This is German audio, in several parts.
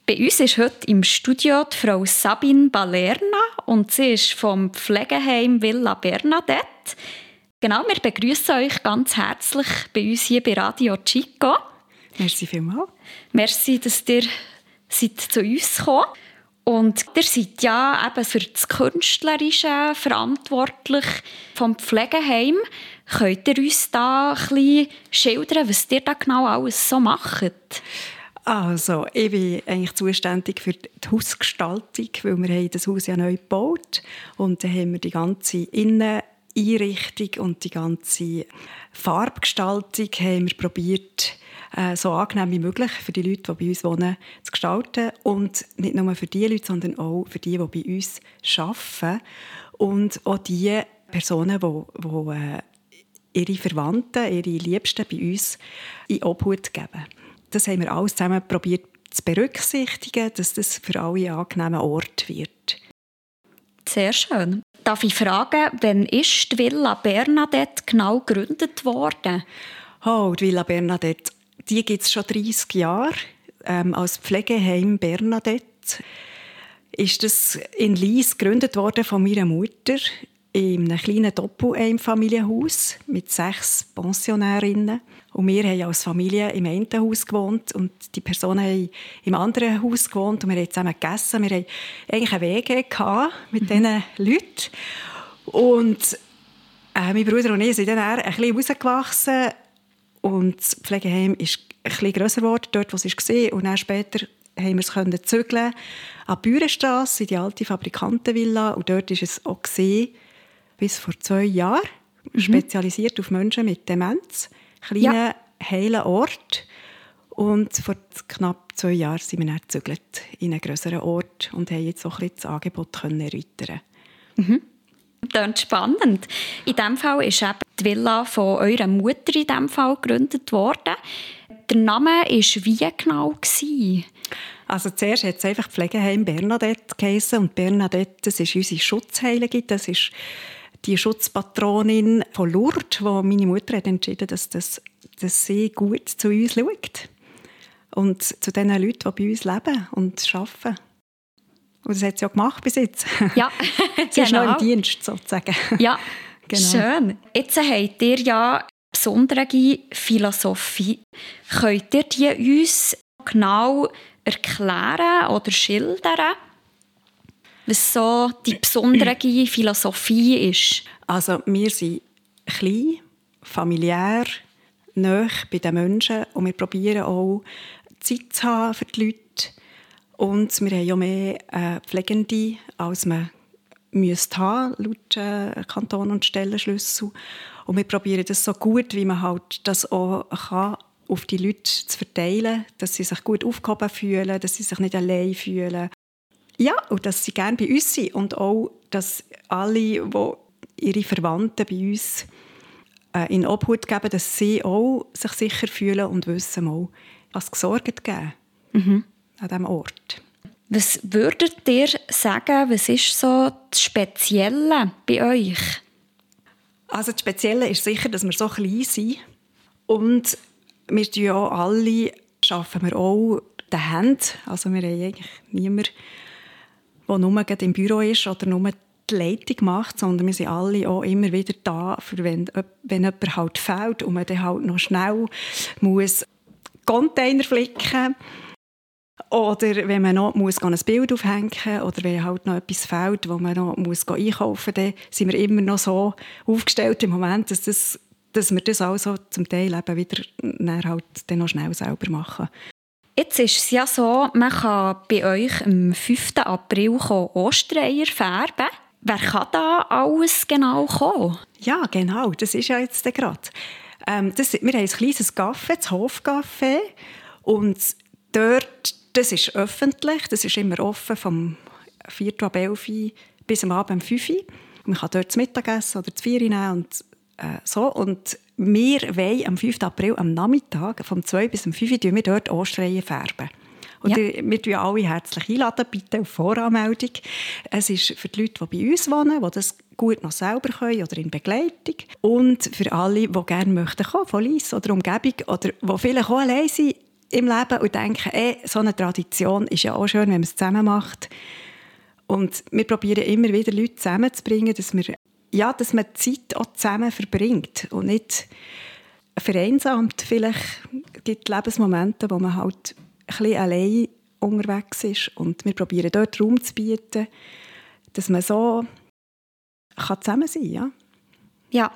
Bei uns ist heute im Studio die Frau Sabine Balerna und sie ist vom Pflegeheim Villa Bernadette. Genau, wir begrüßen euch ganz herzlich bei uns hier bei Radio Chico. Merci vielmals. Merci, dass ihr zu uns gekommen seid. Und ihr seid ja eben für das Künstlerische verantwortlich vom Pflegeheim. Könnt ihr uns da ein bisschen schildern, was ihr da genau alles so macht? Also, ich bin eigentlich zuständig für die Hausgestaltung, weil wir haben das Haus ja neu gebaut und dann haben wir die ganze Inneneinrichtung und die ganze Farbgestaltung haben wir probiert, so angenehm wie möglich für die Leute, die bei uns wohnen, zu gestalten. Und nicht nur für die Leute, sondern auch für die bei uns arbeiten. Und auch die Personen, die ihre Verwandten, ihre Liebsten bei uns in Obhut geben. Das haben wir alles zusammen probiert zu berücksichtigen, dass das für alle ein angenehmer Ort wird. Sehr schön. Darf ich fragen, wann ist die Villa Bernadette genau gegründet worden? Oh, die Villa Bernadette, die gibt es schon 30 Jahre. Als Pflegeheim Bernadette ist das in Lies gegründet worden von meiner Mutter in einem kleinen Doppel-Einfamilienhaus mit 6 Pensionärinnen. Und wir haben als Familie im einen Haus gewohnt und die Personen haben im anderen Haus gewohnt und wir haben zusammen gegessen. Wir hatten eigentlich eine WG mit diesen Leuten. Und mein Bruder und ich sind dann ein bisschen rausgewachsen und das Pflegeheim ist ein bisschen grösser geworden, dort, wo es war. Und dann später haben wir es zügeln an die Bürenstrasse, in die alte Fabrikantenvilla. Und dort war es auch bis vor 2 Jahren, spezialisiert auf Menschen mit Demenz. Kleiner, heiler Ort. Und vor knapp 2 Jahren sind wir dann gezügelt in einen grösseren Ort und haben jetzt auch ein bisschen das Angebot erweitern. Klingt spannend. In diesem Fall ist eben die Villa von eurer Mutter in diesem Fall gegründet worden. Der Name war wie genau? Also zuerst hat es einfach Pflegeheim Bernadette geheissen. Und Bernadette, das ist unsere Schutzheilige. Das ist die Schutzpatronin von Lourdes, wo meine Mutter hat entschieden, dass sie gut zu uns schaut. Und zu den Leuten, die bei uns leben und arbeiten. Und das hat sie auch gemacht bis jetzt. Ja, sie ist noch im Dienst, sozusagen. Ja, genau. Schön. Jetzt habt ihr ja eine besondere Philosophie. Könnt ihr die uns genau erklären oder schildern, was so die besondere Philosophie ist? Also wir sind klein, familiär, nahe bei den Menschen und wir probieren auch Zeit zu haben für die Leute. Und wir haben ja mehr Pflegende, als man haben laut Kanton- und Stellenschlüssel. Und wir probieren das so gut, wie man halt das auch kann, auf die Leute zu verteilen, dass sie sich gut aufgehoben fühlen, dass sie sich nicht allein fühlen. Ja, und dass sie gerne bei uns sind. Und auch, dass alle, die ihre Verwandten bei uns in Obhut geben, dass sie auch sich sicher fühlen und wissen, mal, was gesorgt geben an diesem Ort. Was würdet ihr sagen, was ist so das Spezielle bei euch? Also das Spezielle ist sicher, dass wir so klein sind. Und wir arbeiten ja alle auch den Händen. Also wir haben eigentlich niemanden, der nur im Büro ist oder nur die Leitung macht, sondern wir sind alle auch immer wieder da, für wenn jemand halt fehlt und man dann halt noch schnell muss Container flicken oder wenn man noch ein Bild aufhängen muss oder wenn halt noch etwas fehlt, wo man noch einkaufen muss, dann sind wir immer noch so aufgestellt im Moment, dass wir das also zum Teil eben wieder dann noch schnell selber machen. Jetzt ist es ja so, man kann bei euch am 5. April Ostereier färben. Wer kann da alles genau kommen? Ja, genau, das ist ja jetzt gerade. Wir haben ein kleines Café, das Hofcafé. Und dort, das ist öffentlich, das ist immer offen vom 4. ab 11 Uhr bis am Abend um 5 Uhr. Man kann dort das Mittagessen oder das 4 Uhr nehmen und so. Und wir wollen am 5. April am Nachmittag, vom 2 bis um 5 Uhr, wir dort Ostereier färben. Und wir einladen alle herzlich einladen, bitte auf Voranmeldung. Es ist für die Leute, die bei uns wohnen, die das gut noch selber können oder in Begleitung. Und für alle, die gerne möchten kommen, von Lies oder Umgebung, oder die vielleicht auch allein sind, im Leben und denke, so eine Tradition ist ja auch schön, wenn man es zusammen macht. Und wir probieren immer wieder Leute zusammenzubringen, dass man die Zeit auch zusammen verbringt und nicht vereinsamt. Vielleicht gibt es Lebensmomente, wo man halt ein bisschen allein unterwegs ist. Und wir probieren dort Raum zu bieten, dass man so zusammen sein kann. Ja. Ja.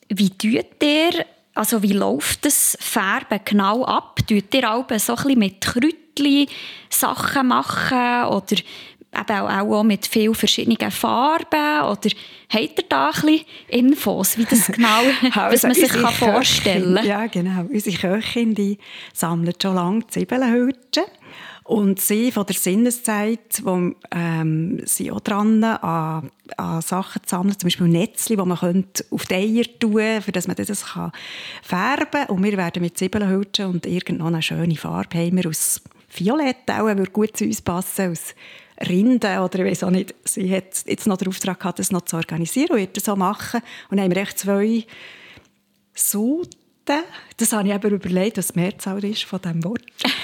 Wie läuft das Färben genau ab? Tut ihr auch so ein bisschen mit Kräutchen Sachen machen oder eben auch mit vielen verschiedenen Farben? Oder habt ihr da ein bisschen Infos, wie das genau, was man sich vorstellen kann? Ja, genau. Unsere Köchin, die sammelt schon lange Zwiebelhülsen. Und sie von der Sinneszeit, wo sie auch dran an Sachen zu sammeln, zum Beispiel Netzli, die man auf die Eier tun könnte, für dass man das färben kann. Und wir werden mit Zwiebelhülsen und irgendeine schöne Farbe haben wir aus Violett, auch würde gut zu uns passen, aus Rinde oder ich weiss auch nicht. Sie hat jetzt noch den Auftrag gehabt, das noch zu organisieren und wird das so machen. Und dann haben wir echt 2 Suten. Das habe ich aber überlegt, was die Mehrzahl ist von diesem Wort.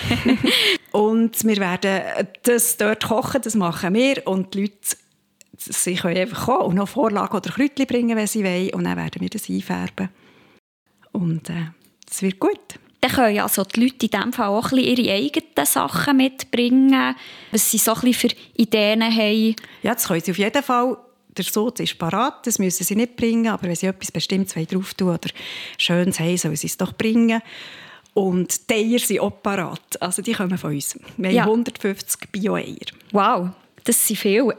Und wir werden das dort kochen, das machen wir. Und die Leute, sie können einfach kommen und noch Vorlagen oder Kräutchen bringen, wenn sie wollen. Und dann werden wir das einfärben. Und es wird gut. Dann können also die Leute in diesem Fall auch ein bisschen ihre eigenen Sachen mitbringen, was sie so ein bisschen für Ideen haben. Ja, das können sie auf jeden Fall. Der Sud ist parat, das müssen sie nicht bringen, aber wenn sie etwas Bestimmtes drauf tun oder Schönes haben, sollen sie es doch bringen. Und die Eier sind auch parat, also die kommen von uns. Wir haben 150 Bio-Eier. Wow, das sind viele.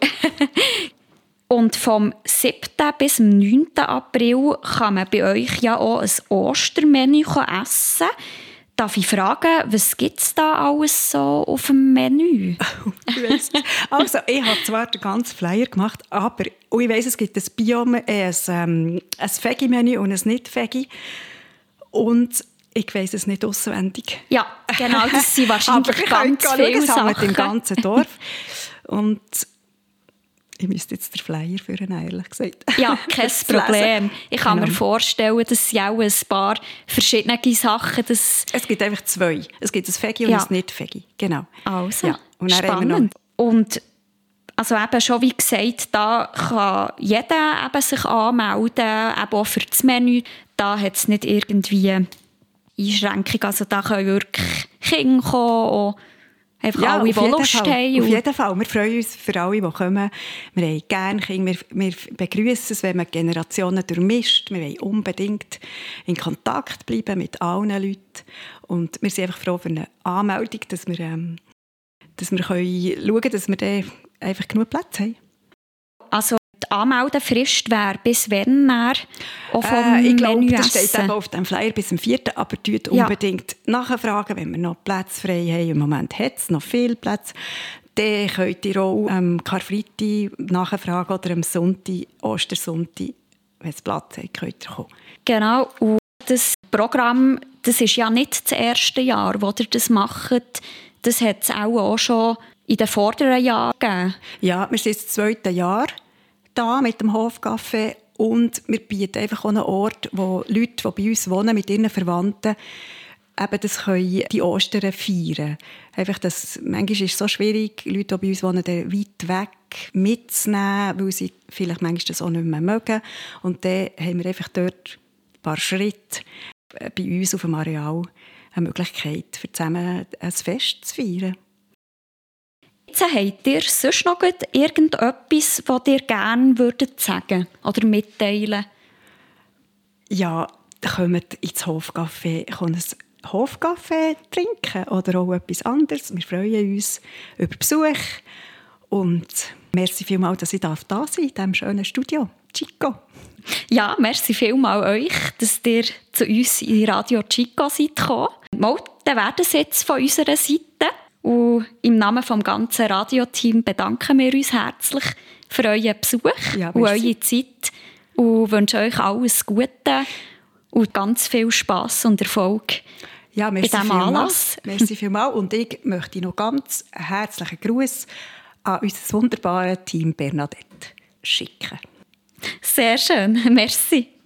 Und vom 7. bis zum 9. April kann man bei euch ja auch ein Ostermenü essen. Darf ich fragen, was gibt es da alles so auf dem Menü? Also, ich habe zwar den ganzen Flyer gemacht, aber ich weiss, es gibt ein Veggie-Menü und ein Nicht-Veggie. Und ich weiss es nicht auswendig. Ja, genau, das sind wahrscheinlich ganz viele Sachen. Mit dem ganzen Dorf. Und ich müsste jetzt den Flyer führen, ehrlich gesagt. Ja, kein Problem. Ich kann mir vorstellen, dass sie auch ein paar verschiedene Sachen... Es gibt einfach 2. Es gibt ein Veggie und ein Nicht-Veggie. Genau. Also, ja. Und spannend. Und also eben schon wie gesagt, da kann jeder eben sich anmelden, eben auch für das Menü. Da hat es nicht irgendwie Einschränkungen. Also da können wirklich Kinder kommen, einfach alle, die Lust haben. Auf jeden Fall. Wir freuen uns für alle, die kommen. Wir haben gerne Kinder. Wir begrüssen es, wenn man Generationen durchmischt. Wir wollen unbedingt in Kontakt bleiben mit allen Leuten. Und wir sind einfach froh für eine Anmeldung, dass wir schauen können, dass wir dann einfach genug Platz haben. Also die Anmeldefrist wäre bis wann auch vom ich glaube, Menü das steht eben auf dem Flyer bis zum 4. Aber tut unbedingt nachfragen, wenn wir noch Plätze frei haben. Im Moment hat es noch viel Platz. Dann könnt ihr auch am Karfreitag nachfragen oder am Sonntag, Ostersonntag, wenn es Platz hat, könnt ihr kommen. Genau. Und das Programm, das ist ja nicht das erste Jahr, wo ihr das macht. Das hat es auch schon in den vorderen Jahren gegeben. Ja, wir sind das 2. Jahr da mit dem Hofcafé und wir bieten einfach auch einen Ort, wo Leute, die bei uns wohnen, mit ihren Verwandten, eben das können die Ostern feiern. Einfach das, manchmal ist es so schwierig, Leute, die bei uns wohnen, weit weg mitzunehmen, weil sie vielleicht manchmal das auch nicht mehr mögen. Und dann haben wir einfach dort ein paar Schritte bei uns auf dem Areal eine Möglichkeit, für zusammen ein Fest zu feiern. Jetzt habt ihr sonst noch irgendetwas, was ihr gerne sagen oder mitteilen? Ja, kommt ins Hofcafé, ein Hofcafé trinken oder auch etwas anderes. Wir freuen uns über Besuch und merci vielmals, dass ich da sein darf in diesem schönen Studio. Chico. Ja, merci vielmals euch, dass ihr zu uns in Radio Chico seid gekommen. Mal, dann werden es jetzt von unserer Seite. Und im Namen des ganzen Radioteams bedanken wir uns herzlich für euren Besuch und eure Zeit und wünschen euch alles Gute und ganz viel Spass und Erfolg bei diesem Anlass. Merci vielmals. Und ich möchte noch ganz herzlichen Gruß an unser wunderbares Team Bernadette schicken. Sehr schön, merci.